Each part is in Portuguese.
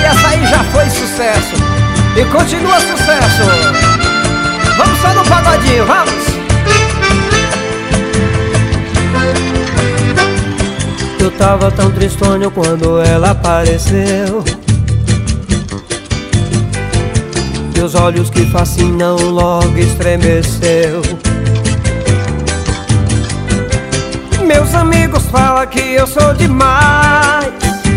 essa aí já foi sucesso e continua sucesso. Vamos só no pagodinho, vamos. Eu tava tão tristonho quando ela apareceu, e os olhos que fascinam logo estremeceu. Meus amigos falam que eu sou demais,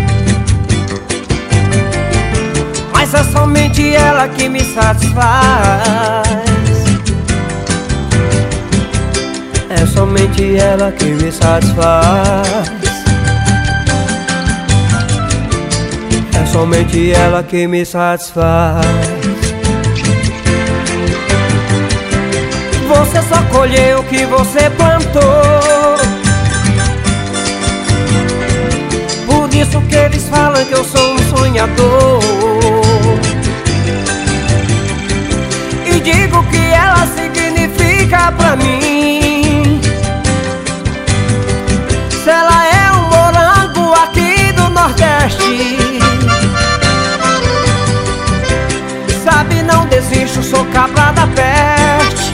mas é somente ela que me satisfaz. É somente ela que me satisfaz. É somente ela que me satisfaz. Você só colheu o que você plantou, por isso que eles falam que eu sou um sonhador. E digo que ela significa pra mim. Se ela é um morango aqui do Nordeste, sabe, não desisto, sou cabra da peste.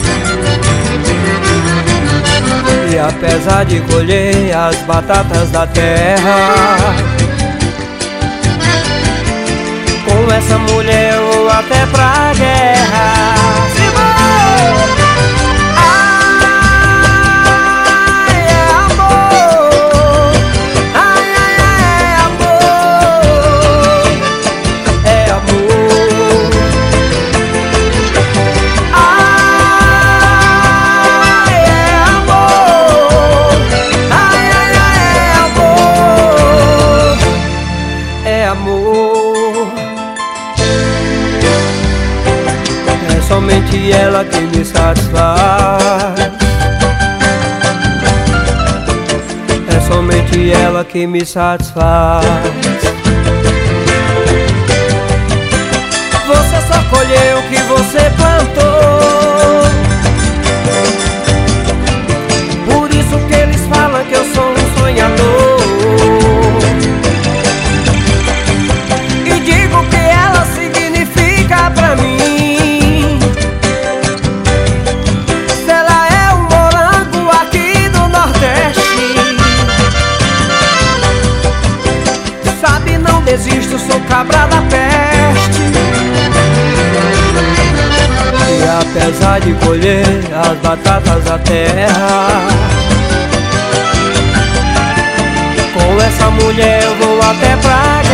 E apesar de colher as batatas da terra, com essa mulher eu vou até pra guerra. É somente ela que me satisfaz. É somente ela que me satisfaz. Você só colheu o que você plantou, por isso que eles falam que eu sou um sonhador. E digo que ela significa pra mim. Desisto, sou cabra da peste. E apesar de colher as batatas da terra, com essa mulher eu vou até pra